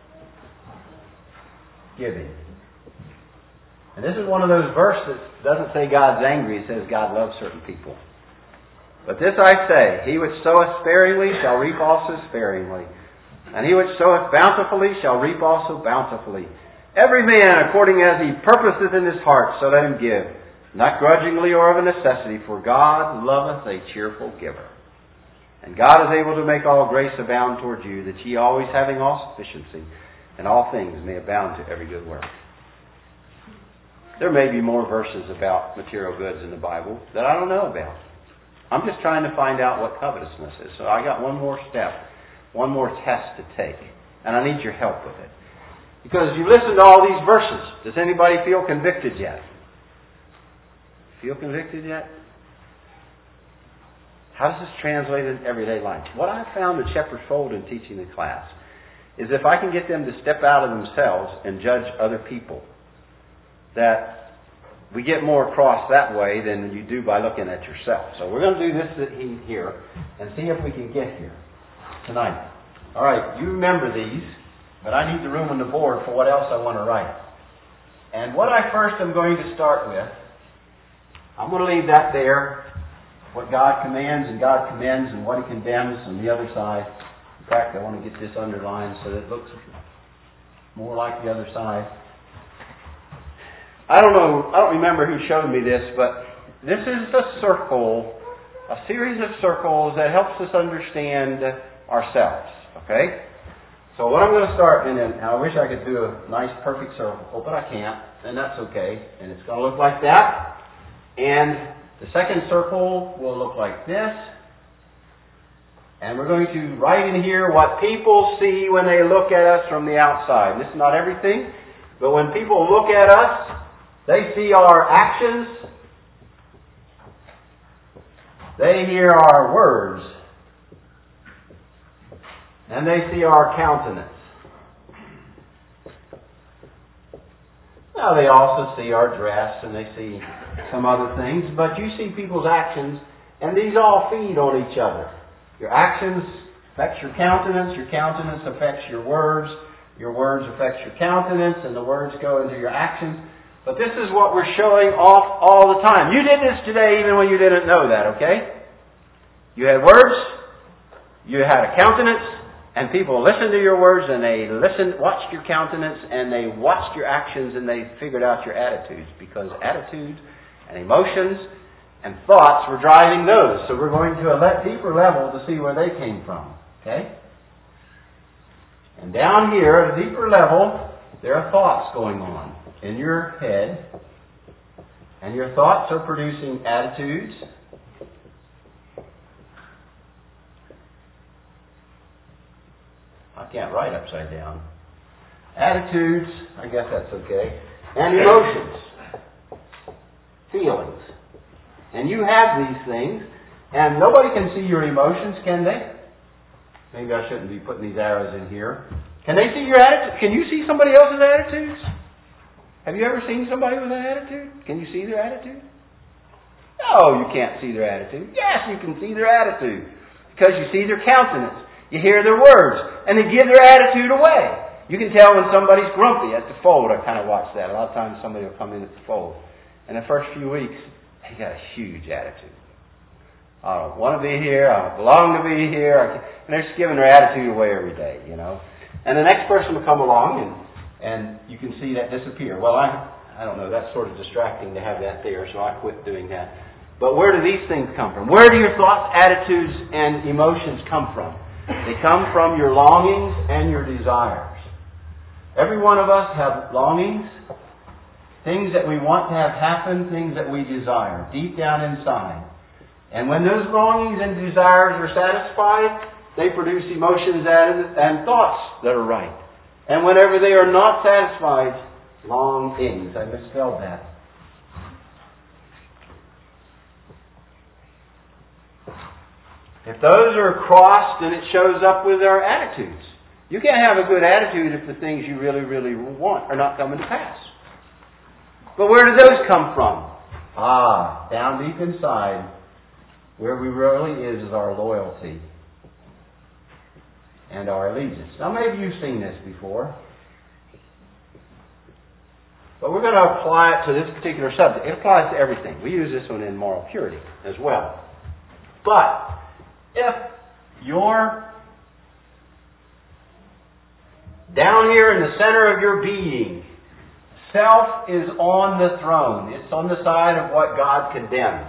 giving. And this is one of those verses that doesn't say God's angry, it says God loves certain people. But this I say, he which soweth sparingly shall reap also sparingly, and he which soweth bountifully shall reap also bountifully. Every man according as he purposeth in his heart, so let him give, not grudgingly or of a necessity, for God loveth a cheerful giver. And God is able to make all grace abound toward you, that ye always having all sufficiency, and all things may abound to every good work. There may be more verses about material goods in the Bible that I don't know about. I'm just trying to find out what covetousness is. So I got one more step, one more test to take, and I need your help with it. Because you listen to all these verses. Does anybody feel convicted yet? Feel convicted yet? How does this translate in everyday life? What I found at Shepherd's Fold in teaching the class is if I can get them to step out of themselves and judge other people, that we get more across that way than you do by looking at yourself. So we're going to do this here and see if we can get here tonight. All right, you remember these, but I need the room on the board for what else I want to write. And what I first am going to start with, I'm going to leave that there, what God commands and God commends and what He condemns on the other side. In fact, I want to get this underlined so that it looks more like the other side. I don't know, I don't remember who showed me this, but this is a circle, a series of circles that helps us understand ourselves, okay? So what I'm going to start, and then I wish I could do a nice perfect circle, but I can't, and that's okay. And it's going to look like that. And the second circle will look like this. And we're going to write in here what people see when they look at us from the outside. This is not everything, but when people look at us, they see our actions. They hear our words. And they see our countenance. Now they also see our dress and they see some other things. But you see people's actions, and these all feed on each other. Your actions affect your countenance. Your countenance affects your words. Your words affect your countenance, and the words go into your actions. But this is what we're showing off all the time. You did this today even when you didn't know that, okay? You had words, you had a countenance, and people listened to your words, and they listened, watched your countenance, and they watched your actions, and they figured out your attitudes, because attitudes and emotions and thoughts were driving those. So we're going to a deeper level to see where they came from, okay? And down here, at a deeper level, there are thoughts going on in your head, and your thoughts are producing attitudes. I can't write upside down. Attitudes, I guess that's okay. And emotions. Feelings. And you have these things, and nobody can see your emotions, can they? Maybe I shouldn't be putting these arrows in here. Can they see your attitude? Can you see somebody else's attitudes? Have you ever seen somebody with an attitude? Can you see their attitude? No, you can't see their attitude. Yes, you can see their attitude. Because you see their countenance. You hear their words. And they give their attitude away. You can tell when somebody's grumpy at the fold. I kind of watch that. A lot of times somebody will come in at the fold. In the first few weeks, they got a huge attitude. I don't want to be here. I don't belong to be here. And they're just giving their attitude away every day, you know. And the next person will come along and And you can see that disappear. Well, I I don't know, that's sort of distracting to have that there, so I quit doing that. But where do these things come from? Where do your thoughts, attitudes, and emotions come from? They come from your longings and your desires. Every one of us have longings, things that we want to have happen, things that we desire, deep down inside. And when those longings and desires are satisfied, they produce emotions and, and thoughts that are right. And whenever they are not satisfied, longings. I misspelled that. If those are crossed, then it shows up with our attitudes. You can't have a good attitude if the things you really, really want are not coming to pass. But where do those come from? Ah, down deep inside, where we really is, is our loyalty and our allegiance. Now, maybe you've seen this before, but we're going to apply it to this particular subject. It applies to everything. We use this one in moral purity as well. But if you're down here in the center of your being, self is on the throne. It's on the side of what God condemns.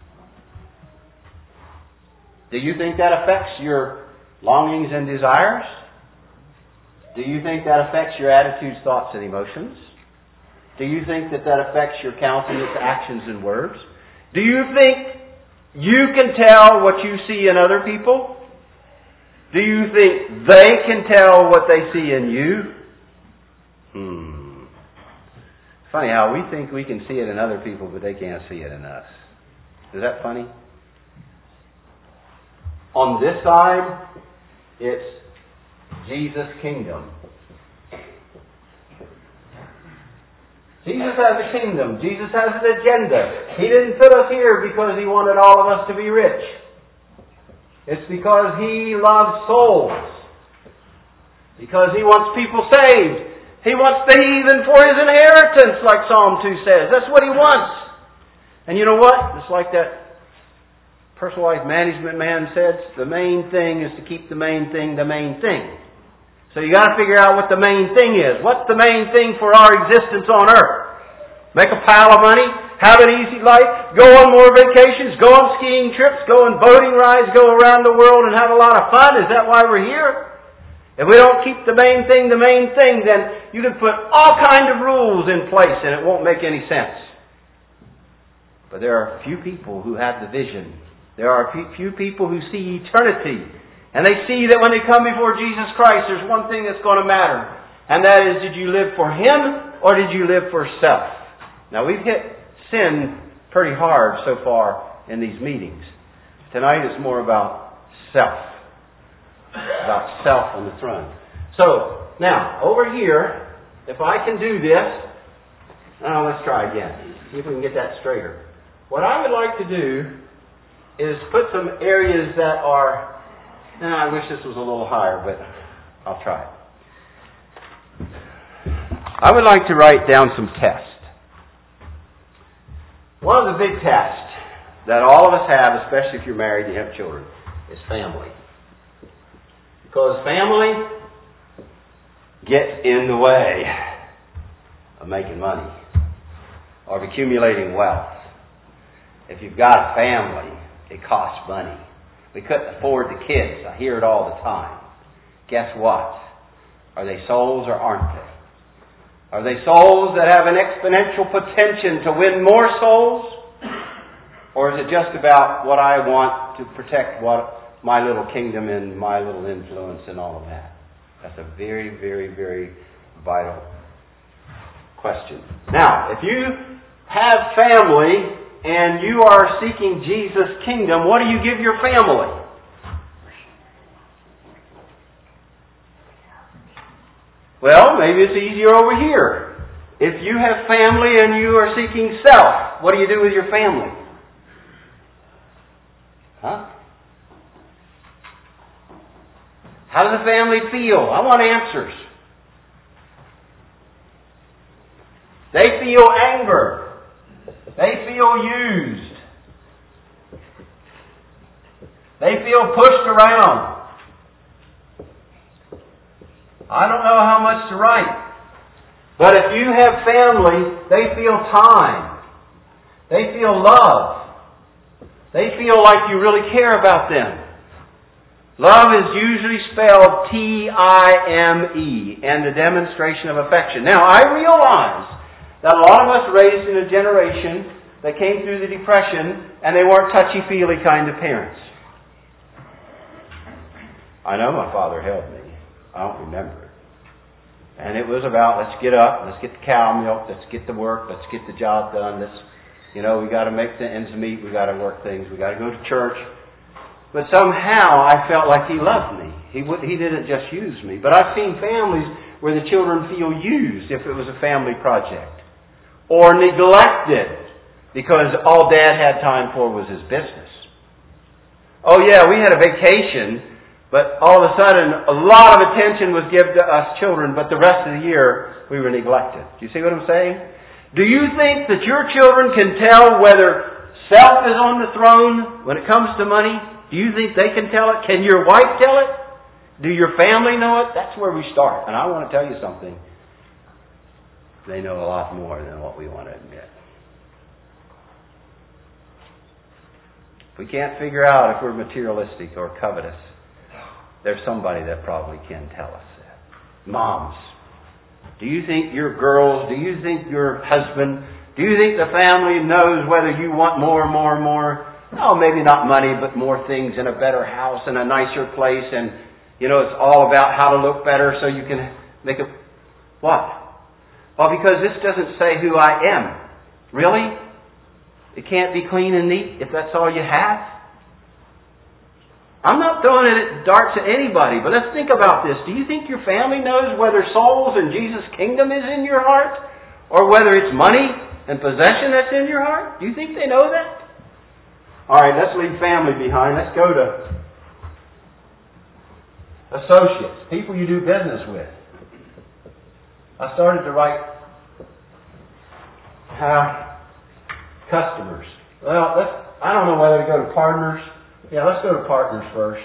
Do you think that affects your longings and desires? Do you think that affects your attitudes, thoughts, and emotions? Do you think that that affects your countenance, actions, and words? Do you think you can tell what you see in other people? Do you think they can tell what they see in you? Hmm. Funny how we think we can see it in other people, but they can't see it in us. Is that funny? On this side, it's Jesus' kingdom. Jesus has a kingdom. Jesus has an agenda. He didn't put us here because He wanted all of us to be rich. It's because He loves souls. Because He wants people saved. He wants the heathen for His inheritance, like Psalm two says. That's what He wants. And you know what? It's like that personal life management man said, the main thing is to keep the main thing the main thing. So you got to figure out what the main thing is. What's the main thing for our existence on earth? Make a pile of money, have an easy life, go on more vacations, go on skiing trips, go on boating rides, go around the world and have a lot of fun. Is that why we're here? If we don't keep the main thing the main thing, then you can put all kinds of rules in place and it won't make any sense. But there are few people who have the vision. There are few people who see eternity. And they see that when they come before Jesus Christ, there's one thing that's going to matter. And that is, did you live for Him or did you live for self? Now, we've hit sin pretty hard so far in these meetings. Tonight is more about self. About self on the throne. So, now, over here, if I can do this, oh, let's try again. See if we can get that straighter. What I would like to do is put some areas that are, and I wish this was a little higher, but I'll try it. I would like to write down some tests. One of the big tests that all of us have, especially if you're married and you have children, is family. Because family gets in the way of making money or of accumulating wealth. If you've got a family, it costs money. We couldn't afford the kids. I hear it all the time. Guess what? Are they souls or aren't they? Are they souls that have an exponential potential to win more souls? Or is it just about what I want to protect what my little kingdom and my little influence and all of that? That's a very, very, very vital question. Now, if you have family and you are seeking Jesus' kingdom, what do you give your family? Well, maybe it's easier over here. If you have family and you are seeking self, what do you do with your family? Huh? How does the family feel? I want answers. They feel anger. They feel used. They feel pushed around. I don't know how much to write. But if you have family, they feel time. They feel love. They feel like you really care about them. Love is usually spelled T I M E, and the demonstration of affection. Now, I realize that a lot of us raised in a generation that came through the Depression, and they weren't touchy-feely kind of parents. I know my father held me. I don't remember it. And it was about, let's get up, let's get the cow milk, let's get to work, let's get the job done, let's, you know, we got to make the ends meet, we got to work things, we got to go to church. But somehow I felt like he loved me. He would, he didn't just use me. But I've seen families where the children feel used if it was a family project. Or neglected. because all Dad had time for was his business. Oh yeah, we had a vacation, but all of a sudden a lot of attention was given to us children, but the rest of the year we were neglected. Do you see what I'm saying? Do you think that your children can tell whether self is on the throne when it comes to money? Do you think they can tell it? Can your wife tell it? Do your family know it? That's where we start. And I want to tell you something. They know a lot more than what we want to admit. If we can't figure out if we're materialistic or covetous, there's somebody that probably can tell us that. Moms, do you think your girls, do you think your husband, do you think the family knows whether you want more and more and more? Oh, maybe not money, but more things in a better house and a nicer place. And, you know, it's all about how to look better so you can make a... What? Well, because this doesn't say who I am. Really? It can't be clean and neat if that's all you have? I'm not throwing it darts at anybody, but let's think about this. Do you think your family knows whether souls and Jesus' kingdom is in your heart? Or whether it's money and possession that's in your heart? Do you think they know that? All right, let's leave family behind. Let's go to associates, people you do business with. I started to write uh, customers. Well, let's, I don't know whether to go to partners. Yeah, let's go to partners first.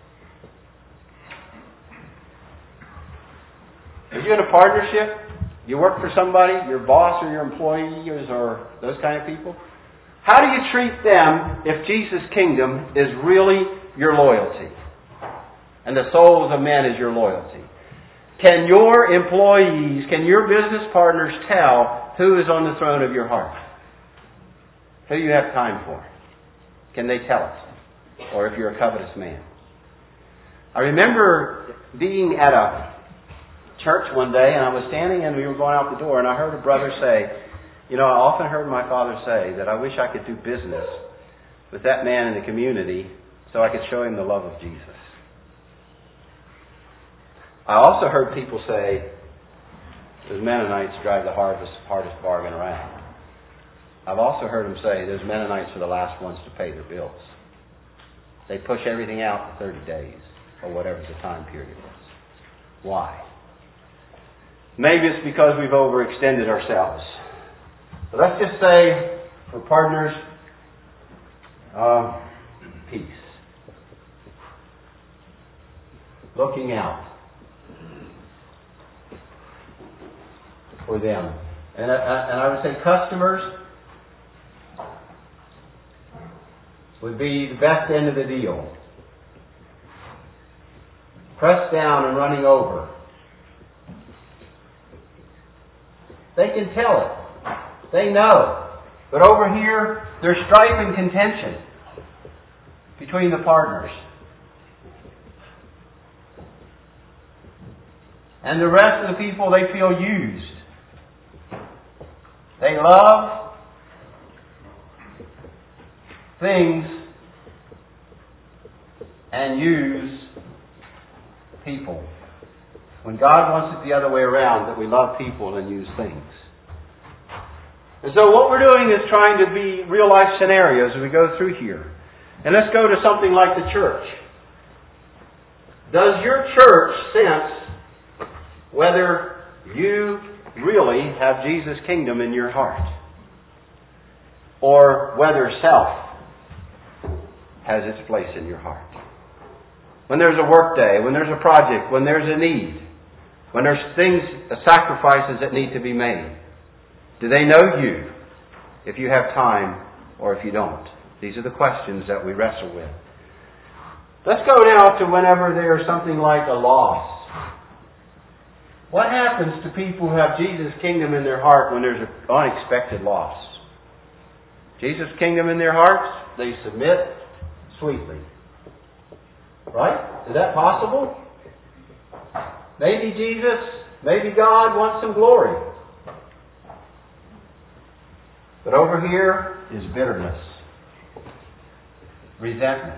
Are you in a partnership? You work for somebody, your boss or your employees or those kind of people? How do you treat them if Jesus' kingdom is really your loyalty? And the souls of men is your loyalty? Can your employees, can your business partners tell who is on the throne of your heart? Who you have time for? Can they tell us? Or if you're a covetous man. I remember being at a church one day, and I was standing and we were going out the door, and I heard a brother say, you know, I often heard my father say that I wish I could do business with that man in the community so I could show him the love of Jesus. I also heard people say, those Mennonites drive the hardest, hardest bargain around. I've also heard them say, those Mennonites are the last ones to pay their bills. They push everything out for thirty days, or whatever the time period is. Why? Maybe it's because we've overextended ourselves. But let's just say, for partners, uh, peace. Looking out for them. And I, and I would say customers would be the best end of the deal. Pressed down and running over. They can tell it. They know. But over here, there's strife and contention between the partners. And the rest of the people, they feel used. They love things and use people. When God wants it the other way around, that we love people and use things. And so what we're doing is trying to be real life scenarios as we go through here. And let's go to something like the church. Does your church sense whether you really have Jesus' kingdom in your heart? Or whether self has its place in your heart? When there's a work day, when there's a project, when there's a need, when there's things, sacrifices that need to be made, do they know you if you have time or if you don't? These are the questions that we wrestle with. Let's go now to whenever there's something like a loss. What happens to people who have Jesus' kingdom in their heart when there's an unexpected loss? Jesus' kingdom in their hearts, they submit sweetly. Right? Is that possible? Maybe Jesus, maybe God wants some glory. But over here is bitterness, resentment.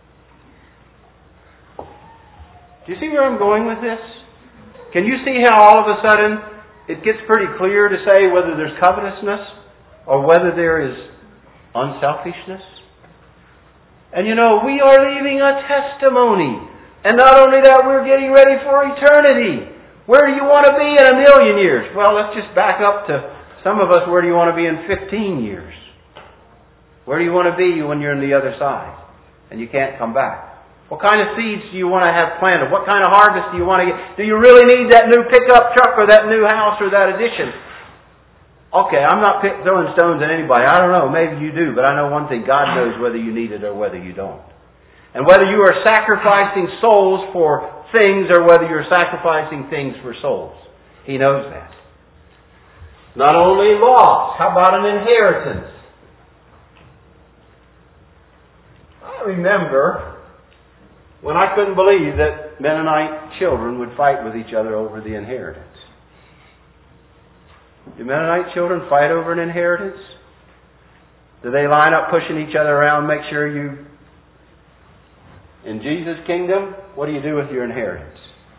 Do you see where I'm going with this? Can you see how all of a sudden it gets pretty clear to say whether there's covetousness or whether there is unselfishness. And you know, we are leaving a testimony. And not only that, we're getting ready for eternity. Where do you want to be in a million years? Well, let's just back up to some of us, where do you want to be in fifteen years? Where do you want to be when you're on the other side and you can't come back? What kind of seeds do you want to have planted? What kind of harvest do you want to get? Do you really need that new pickup truck or that new house or that addition? Okay, I'm not pick, throwing stones at anybody. I don't know. Maybe you do. But I know one thing. God knows whether you need it or whether you don't. And whether you are sacrificing souls for things or whether you're sacrificing things for souls. He knows that. Not only loss. How about an inheritance? I remember when I couldn't believe that Mennonite children would fight with each other over the inheritance. Do Mennonite children fight over an inheritance? Do they line up pushing each other around, make sure you... In Jesus' kingdom, what do you do with your inheritance?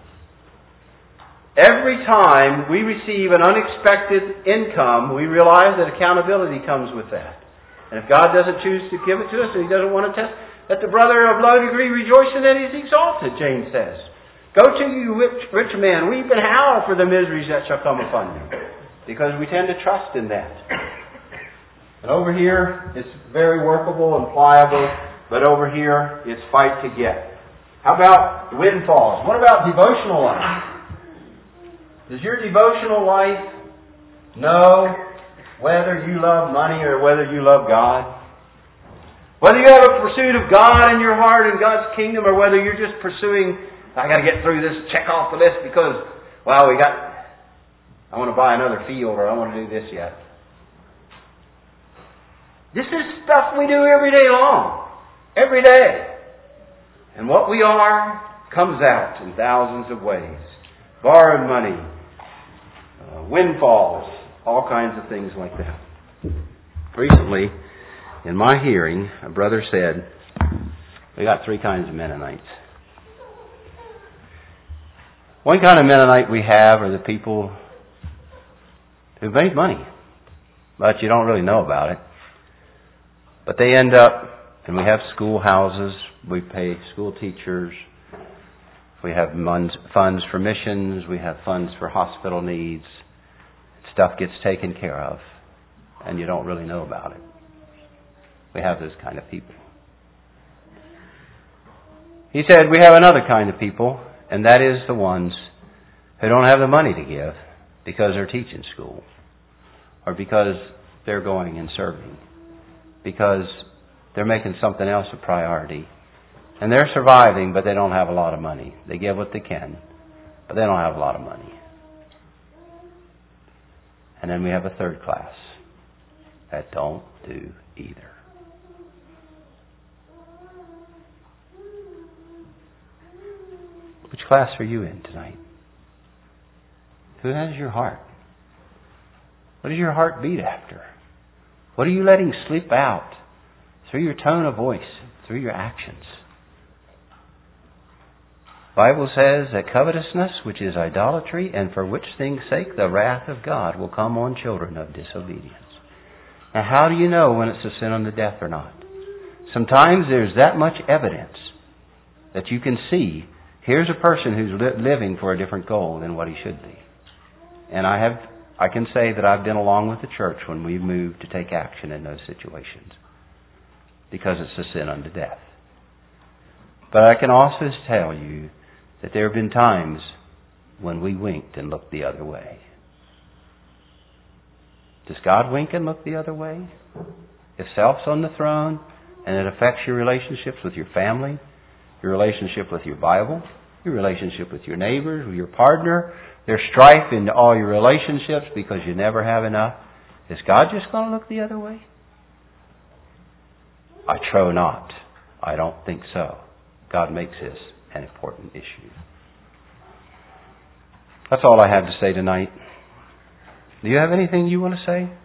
Every time we receive an unexpected income, we realize that accountability comes with that. And if God doesn't choose to give it to us, and He doesn't want to test, let the brother of low degree rejoice in that he is exalted, James says. Go to you rich, rich man, weep and howl for the miseries that shall come upon you. Because we tend to trust in that. And over here, it's very workable and pliable, but over here, it's fight to get. How about windfalls? What about devotional life? Does your devotional life know whether you love money or whether you love God? Whether you have a pursuit of God in your heart and God's kingdom, or whether you're just pursuing, I got to get through this, check off the list because, well, we got, I want to buy another field or I want to do this yet. This is stuff we do every day long. Every day. And what we are comes out in thousands of ways. Borrowed money, uh, windfalls, all kinds of things like that. Recently, in my hearing, a brother said, we got three kinds of Mennonites. One kind of Mennonite we have are the people who made money, but you don't really know about it. But they end up, and we have schoolhouses, we pay school teachers, we have funds for missions, we have funds for hospital needs. Stuff gets taken care of, and you don't really know about it. We have those kind of people. He said we have another kind of people, and that is the ones who don't have the money to give because they're teaching school, or because they're going and serving, because they're making something else a priority. And they're surviving, but they don't have a lot of money. They give what they can, but they don't have a lot of money. And then we have a third class that don't do either. Which class are you in tonight? Who has your heart? What does your heart beat after? What are you letting slip out through your tone of voice, through your actions? The Bible says that covetousness, which is idolatry, and for which things' sake the wrath of God will come on children of disobedience. Now, how do you know when it's a sin unto death or not? Sometimes there's that much evidence that you can see, here's a person who's li- living for a different goal than what he should be. And I have, I can say that I've been along with the church when we've moved to take action in those situations, because it's a sin unto death. But I can also tell you that there have been times when we winked and looked the other way. Does God wink and look the other way? If self's on the throne and it affects your relationships with your family, your relationship with your Bible, your relationship with your neighbors, with your partner, there's strife in all your relationships because you never have enough, is God just going to look the other way? I trow not. I don't think so. God makes this an important issue. That's all I have to say tonight. Do you have anything you want to say?